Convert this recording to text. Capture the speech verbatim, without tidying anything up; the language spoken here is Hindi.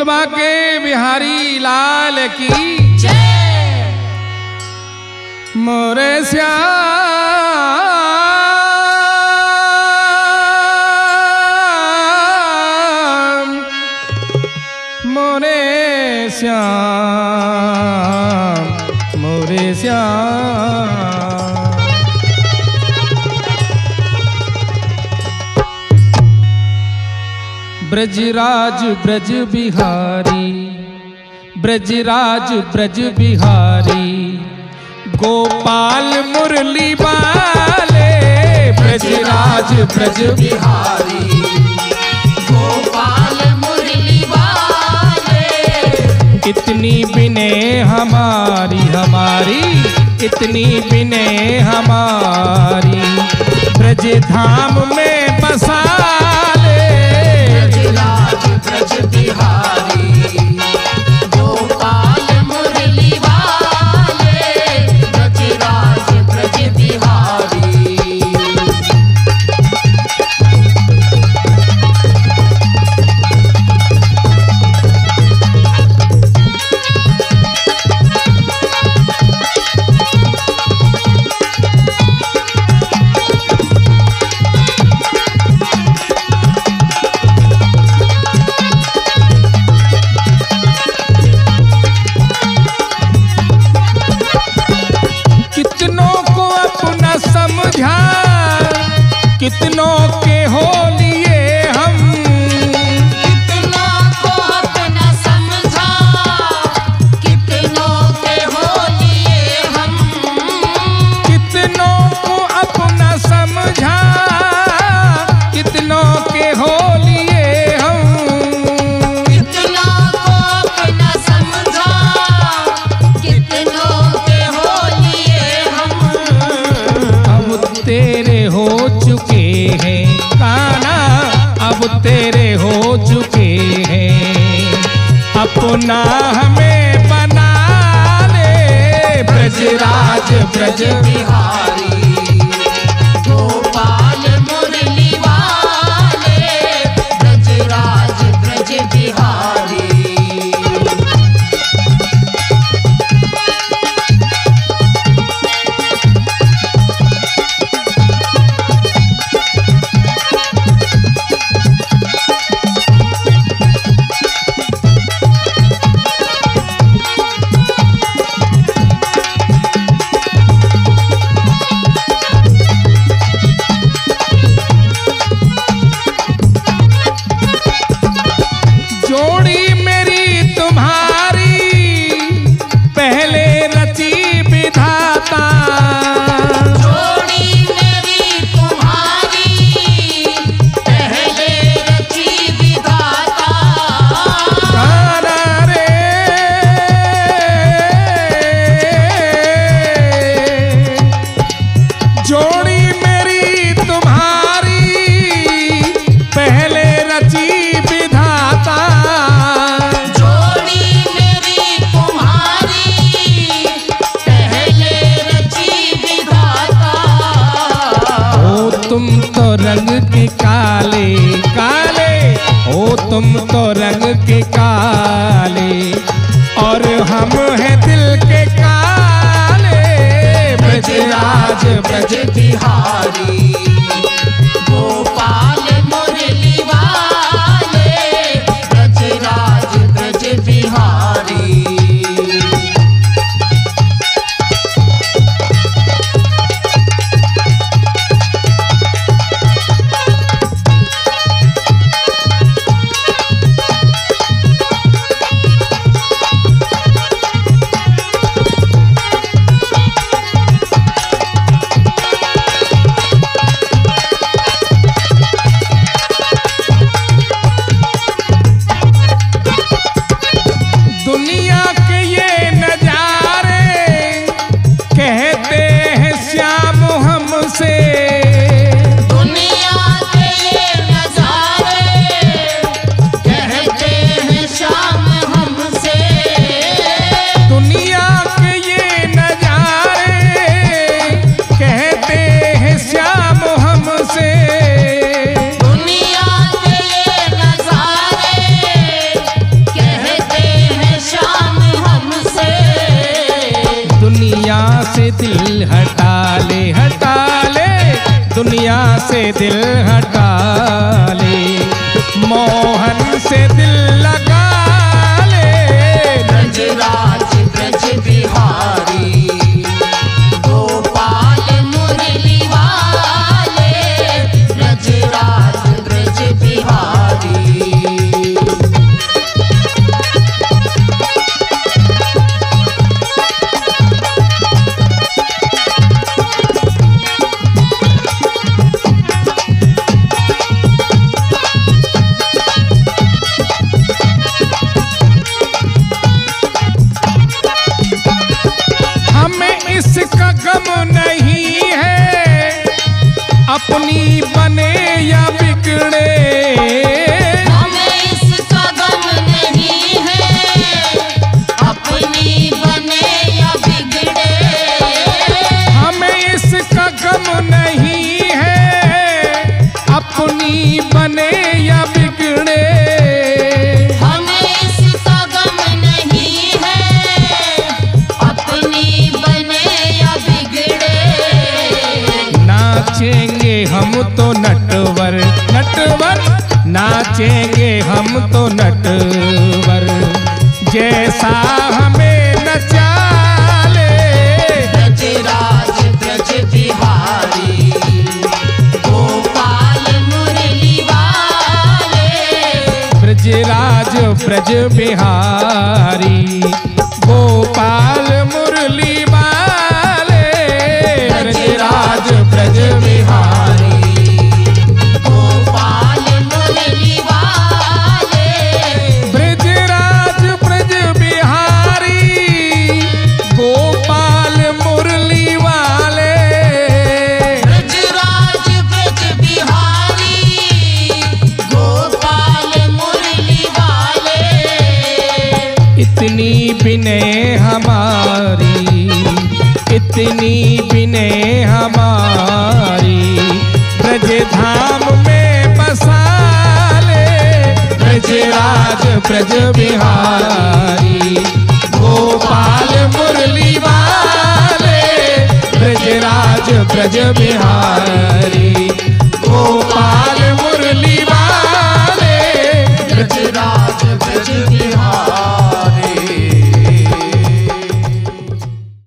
बोल बाके बिहारी लाल की जय। मोरे श्याम मोरे श्याम मोरे श्याम। ब्रजराज ब्रज बिहारी ब्रजराज ब्रज बिहारी गोपाल मुरली वाले ब्रजराज ब्रज बिहारी गोपाल मुरली वाले। इतनी विनय हमारी हमारी इतनी विनय हमारी ब्रज धाम में बसा ब्रज बिहारी गोपाल मुरली वाले ब्रजराज ब्रज बिहारी। कितनों के हो लिए हम कितनों को अपना समझा कितनों के हो लिए हम कितनों को अपना समझा कितनों के हो लिए हम कितनों को अपना समझा कितनों के हो लिए हम। अब तेरे हो चुके हैं काना अब तेरे हो चुके हैं अपना हमें बना ले ब्रजराज ब्रज बिहारी गोपाल मुरली वाले ब्रजराज ब्रज बिहारी। रंग के काले काले ओ तुम तो रंग के काले और हम हैं दिल के काले ब्रजराज ब्रज बिहारी गोपाल मुरली वाले ब्रजराज ब्रज बिहारी। से दिल हटा ले, हटा ले, दुनिया से दिल हटा ले, मोहन से दिल लगा ले। ब्रजराज ब्रज बिहारी, गोपाल मुरली वाले, ब्रजराज ब्रज बिहारी। इसका गम नहीं है अपनी बने या बिगड़े, हमें इसका गम नहीं है अपनी बने या बिगड़े। हमें इसका गम नहीं है अपनी बने या बिगड़े, हमें इसका गम नहीं है अपनी बने या बिगड़े। नाचेंगे हम तो नटवर, नटवर, नाचेंगे हम तो नटवर, जैसा हमें नचा ले। ब्रजराज ब्रज बिहारी, गोपाल मुरली वाले, ब्रजराज ब्रज बिहारी, गोपाल मुरली वाले, ब्रजराज ब्रज बिहारी, गोपाल मुरली वाले, ब्रजराज ब्रज बिहारी, गोपाल मुरली वाले, ब्रजराज ब्रज बिहारी, गोपाल मुरली वाले। इतनी विनय हमारी, इतनी विनय हमारी, ब्रज धाम में बसा ले। ब्रजराज ब्रज बिहारी, गोपाल मुरली वाले, ब्रजराज ब्रज बिहारी।